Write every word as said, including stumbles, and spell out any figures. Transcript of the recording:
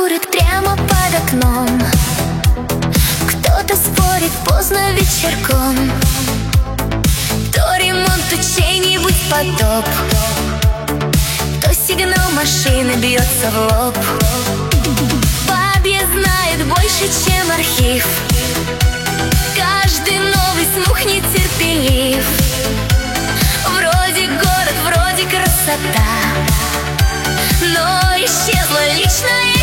курит прямо под окном, кто-то спорит поздно вечерком, то ремонт, то чей-нибудь потоп, то сигнал машины бьется в лоб. Подъезд знает больше, чем архив, каждый новый слух нетерпелив. Вроде город, вроде красота, но исчезла личная